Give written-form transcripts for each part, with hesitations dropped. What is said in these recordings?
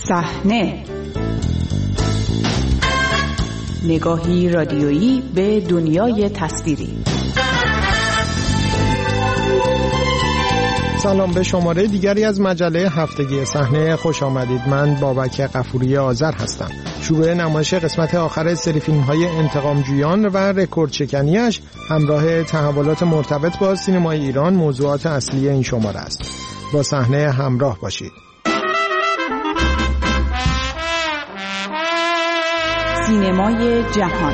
صحنه، نگاهی رادیویی به دنیای تصویری. سلام، به شماره دیگری از مجله هفتگی صحنه خوش آمدید. من بابک غفوری آذر هستم. شروع نمایش قسمت آخر سری فیلم‌های انتقامجویان و رکورد شکنیش همراه تحولات مرتبط با سینمای ایران موضوعات اصلی این شماره است. با صحنه همراه باشید. سینمای جهان.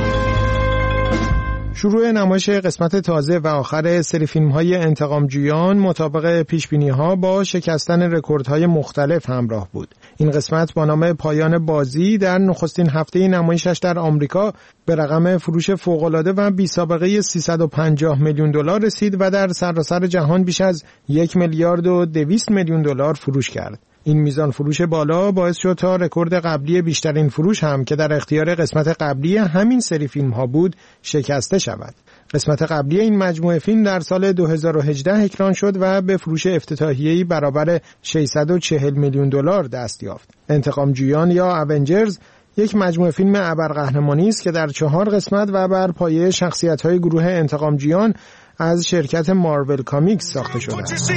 شروع نمایش قسمت تازه و آخر سری فیلم‌های انتقامجویان مطابق پیش‌بینی‌ها با شکستن رکوردهای مختلف همراه بود. این قسمت با نام پایان بازی در نخستین هفته نمایشش در آمریکا به رقم فروش فوق‌العاده و بی‌سابقه $350 میلیون رسید و در سراسر جهان بیش از 1,200 میلیون دلار فروش کرد. این میزان فروش بالا باعث شد تا رکورد قبلی بیشترین فروش هم که در اختیار قسمت قبلی همین سری فیلم ها بود شکسته شود. قسمت قبلی این مجموعه فیلم در سال 2018 اکران شد و به فروش افتتاحیه‌ای برابر $640 میلیون دست یافت. انتقامجویان یا اونجرز یک مجموعه فیلم ابرقهرمانی است که در 4 قسمت و بر پایه شخصیت‌های گروه انتقامجویان از شرکت مارول کامیکس ساخته شده است.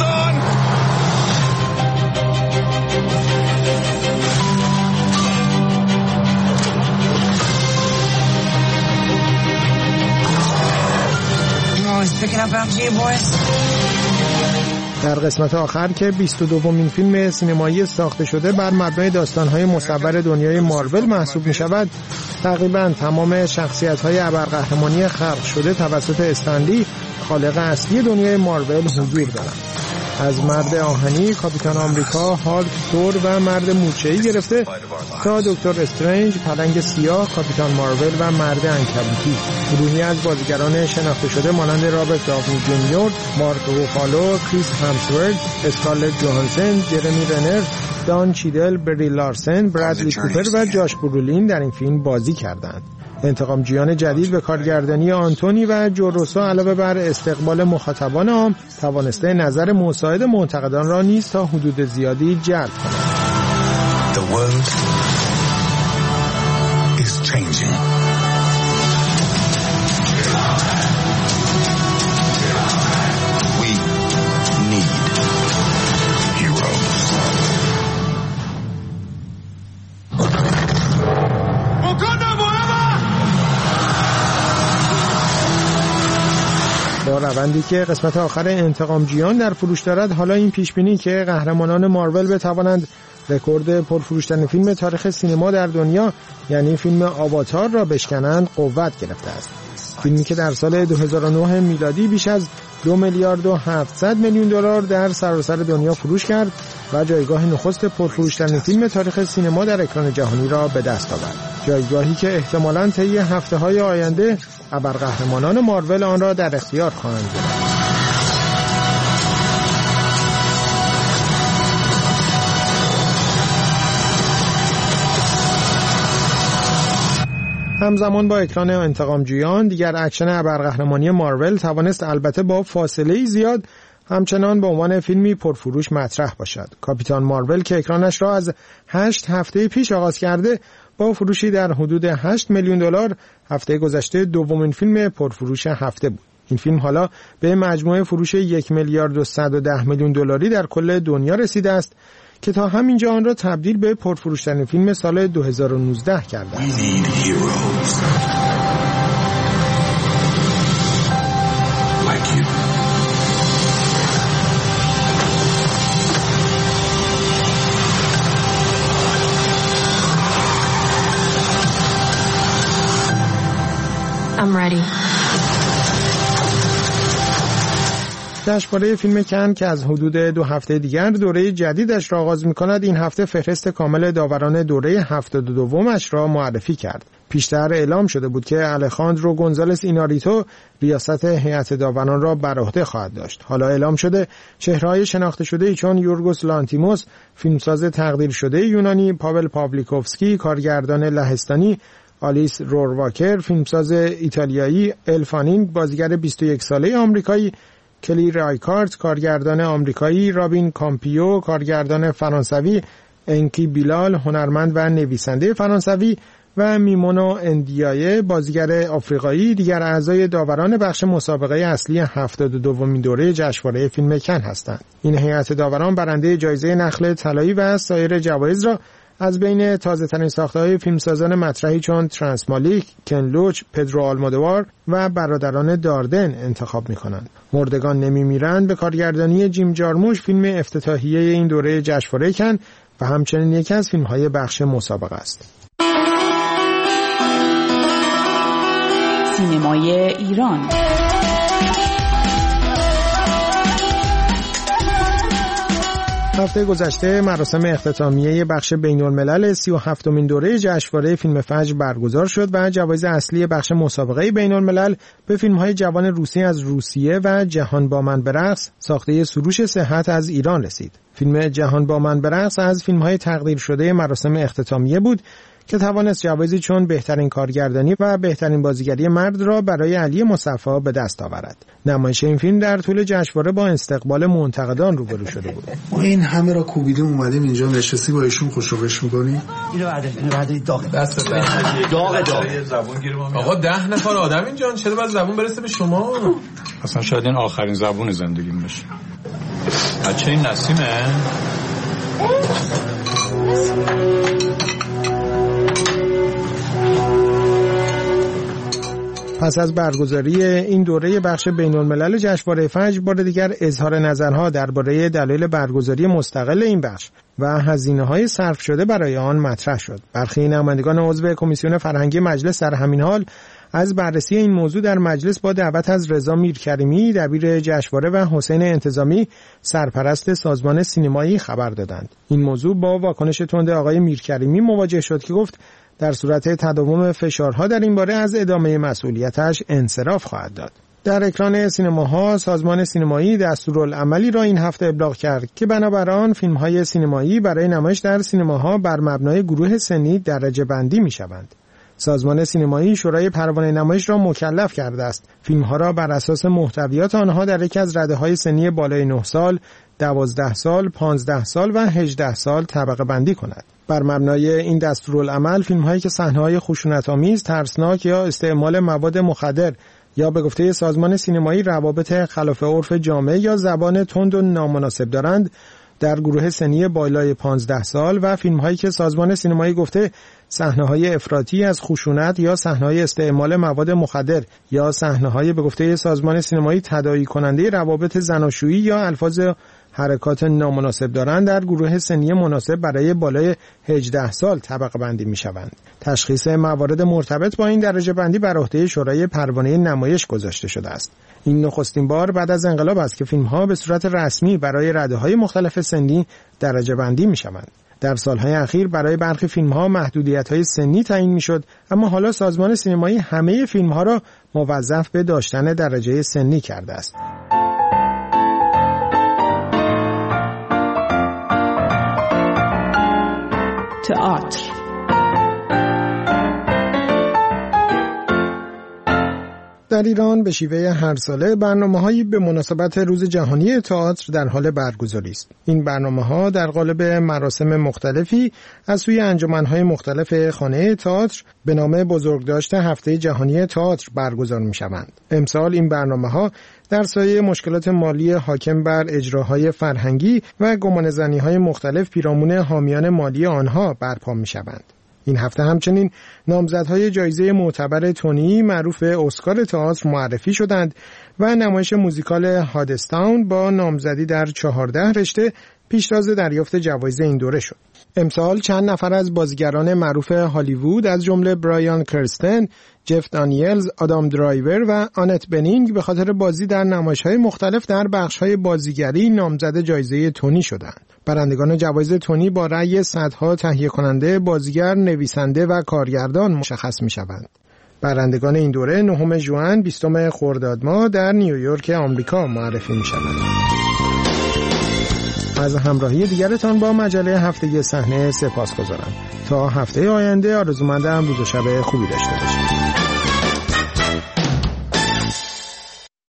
در قسمت آخر که 22مین فیلم سینمایی ساخته شده بر مبنای داستان‌های مصور دنیای مارول محسوب می‌شود، تقریباً تمام شخصیت‌های ابرقهرمانی خلق شده توسط استنلی، خالق اصلی دنیای مارول، حضور دارند. از مرد آهنی، کاپیتان آمریکا، هالک، تور و مرد مورچه‌ای گرفته تا دکتر استرنج، پلنگ سیاه، کاپیتان مارول و مرد عنکبوتی. گروهی از بازیگران شناخته شده مانند رابرت داونی جونیور، مارک روفالو، کریس همسورث، اسکارلت جوهانسن، جرمی رنر، دان چیدل، بری لارسن، برادلی کوپر و جاش برولین در این فیلم بازی کردند. انتقامجویان جدید به کارگردانی آنتونی و جو روسو علاوه بر استقبال مخاطبان عام توانسته نظر مساعد منتقدان را نیز تا حدود زیادی جلب کند. The world is changing. We need heroes. با روندی که قسمت آخر انتقامجویان در فروش دارد، حالا این پیشبینی که قهرمانان مارول بتوانند رکورد پرفروشترین فیلم تاریخ سینما در دنیا یعنی فیلم آواتار را بشکنند قوت گرفته است. فیلمی که در سال 2009 میلادی بیش از $2,700 میلیون در سراسر دنیا فروش کرد و جایگاه نخست پرفروشترین فیلم تاریخ سینما در اکران جهانی را به دست آورد. جایگاهی که احتمالاً طی هفته‌های آینده ابرقهرمانان مارول آن را در اختیار خواهند گرفت. همزمان با اکران انتقامجویان، دیگر اکشن ابرقهرمانی مارول توانست البته با فاصله زیاد همچنان به عنوان فیلمی پرفروش مطرح باشد. کاپیتان مارول که اکرانش را از 8 هفته پیش آغاز کرده با فروشی در حدود $8 میلیون هفته گذشته دومین فیلم پرفروش هفته بود. این فیلم حالا به مجموع فروش $1,110 میلیون در کل دنیا رسیده است که تا همینجا آن را تبدیل به پرفروشترین فیلم سال 2019 کرده است. I'm ready. جشنواره فیلم کن که از حدود 2 هفته دیگر دوره جدیدش را آغاز می‌کند، این هفته فهرست کامل داوران دوره 72مش را معرفی کرد. پیشتر اعلام شده بود که الخاندرو گونزالس ایناریتو ریاست هیئت داوران را بر عهده خواهد داشت. حالا اعلام شده چهره‌های شناخته شده‌ای چون یورگوس لانتیموس، فیلمساز تقدیر شده یونانی، پاول پاولیکوفسکی، کارگردان لهستانی، آلیس رورواکر، فیلمساز ایتالیایی، الفانینگ، بازیگر 21 ساله آمریکایی، کلی رایکارت، کارگردان آمریکایی، رابین کامپیو، کارگردان فرانسوی، انکی بیلال هنرمند و نویسنده فرانسوی و میمونو اندیایه بازیگر آفریقایی دیگر اعضای داوران بخش مسابقه اصلی 72مین دوره جشنواره فیلم کن هستند. این هیئت داوران برنده جایزه نخل طلایی و سایر جوایز را از بین تازه‌ترین ساخته‌های فیلمسازان مطرحی چون ترانس مالیک، کن لوچ، پدرو آلمودوار و برادران داردن انتخاب می‌کنند. مردگان نمی‌میرند به کارگردانی جیم جارموش فیلم افتتاحیه این دوره جشنواره کن و همچنین یکی از فیلم‌های بخش مسابقه است. سینمای ایران. هفته گذشته مراسم اختتامیه بخش بین‌الملل 37مین دوره جشنواره فیلم فجر برگزار شد و جوایز اصلی بخش مسابقه بین‌الملل به فیلم‌های جوان روسی از روسیه و جهان با من برقص ساخته سروش صحت از ایران رسید. فیلم جهان با من برقص از فیلم‌های تقدیر شده مراسم اختتامیه بود که توانست جوایزی چون بهترین کارگردانی و بهترین بازیگری مرد را برای علی مصطفی به دست آورد. نمایش این فیلم در طول جشنواره با استقبال منتقدان روبرو شده بود. ما این همه را کوبیدیم اومدیم اینجا نشستی با ایشون خوشوبش می‌کنی؟ اینو بعد داغ دست داغ زبون گیرم. آقا 10 نفر آدم اینجا، چرا باید زبون برسه به شما؟ اصلا شاید این آخرین زبون زندگیم باشه. بچه این نسیمه؟ پس از برگزاری این دوره بخش بین‌الملل جشنواره فجر بار دیگر اظهار نظرها درباره دلایل برگزاری مستقل این بخش و هزینه‌های صرف شده برای آن مطرح شد. برخی نمایندگان عضو کمیسیون فرهنگی مجلس در همین حال از بررسی این موضوع در مجلس با دعوت از رضا میرکریمی دبیر جشنواره و حسین انتظامی سرپرست سازمان سینمایی خبر دادند. این موضوع با واکنش تند آقای میرکریمی مواجه شد که گفت در صورت تداوم فشارها در این باره از ادامه مسئولیتش انصراف خواهد داد. در اکران سینماها سازمان سینمایی دستورالعملی را این هفته ابلاغ کرد که بنابر آن فیلم‌های سینمایی برای نمایش در سینماها بر مبنای گروه سنی درجه بندی می‌شوند. سازمان سینمایی شورای پروانه نمایش را مکلف کرده است فیلم‌ها را بر اساس محتویات آنها در یکی از رده‌های سنی بالای 9 سال، 12 سال، 15 سال و 18 سال طبقه بندی کند. بر مبنای این دستورالعمل فیلم‌هایی که صحنه‌های خشونت‌آمیز، ترسناک یا استعمال مواد مخدر یا به گفته سازمان سینمایی روابط خلاف عرف جامعه یا زبان تند و نامناسب دارند در گروه سنی بالای 15 سال و فیلم‌هایی که سازمان سینمایی گفته صحنه‌های افراطی از خشونت یا صحنه‌های استعمال مواد مخدر یا صحنه‌های به گفته سازمان سینمایی تداعی کننده روابط زناشویی یا الفاظ حرکات نامناسب دارند در گروه سنی مناسب برای بالای 18 سال طبقه بندی می‌شوند. تشخیص موارد مرتبط با این درجه بندی بر عهده شورای پروانه نمایش گذاشته شده است. این نخستین بار بعد از انقلاب است که فیلم‌ها به صورت رسمی برای رده‌های مختلف سنی درجه بندی می‌شوند. در سالهای اخیر برای برخی فیلم‌ها محدودیت‌های سنی تعیین می‌شد، اما حالا سازمان سینمایی همه فیلم‌ها را موظف به داشتن درجه سنی کرده است. تئاتر. در ایران به شیوه هر ساله برنامه‌هایی به مناسبت روز جهانی تئاتر در حال برگزاری است. این برنامه‌ها در قالب مراسم مختلفی از سوی انجمن‌های مختلف خانه تئاتر به نام بزرگداشت هفته جهانی تئاتر برگزار می‌شوند. امسال این برنامه‌ها در سایه مشکلات مالی حاکم بر اجراهای فرهنگی و گمانه‌زنی‌های مختلف پیرامون حامیان مالی آنها برپا می‌شوند. این هفته همچنین نامزدهای جایزه معتبر تونی معروف به اسکار تئاتر معرفی شدند و نمایش موزیکال هادستاون با نامزدی در 14 رشته پیشراز دریافت جوایز این دوره شد. امسال چند نفر از بازیگران معروف هالیوود از جمله برایان کرستن، جف دانیلز، آدام درایور و آنت بنینگ به خاطر بازی در نمایش‌های مختلف در بخش‌های بازیگری نامزد جایزه تونی شدند. برندگان جوایز تونی با رأی صدها تهیه کننده، بازیگر، نویسنده و کارگردان مشخص می‌شوند. برندگان این دوره 9 ژوئن 20 خرداد ماه در نیویورک آمریکا معرفی می‌شوند. از همراهی دیگرتان با مجله هفتگی صحنه سپاسگزارم. تا هفته آینده آرزومندم روز و شب خوبی داشته باشید.